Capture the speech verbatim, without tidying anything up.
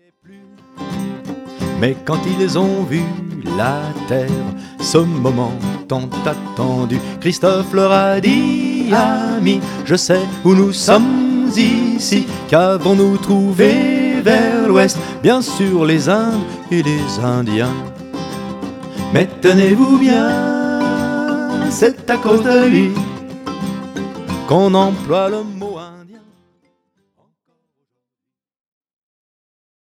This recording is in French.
Mais quand ils ont vu la terre, ce moment tant attendu, Christophe leur a dit: amis, je sais où nous sommes ici. Qu'avons-nous trouvé vers l'ouest? Bien sûr les Indes et les Indiens. Mais tenez-vous bien, c'est à cause de lui qu'on emploie le mot indien.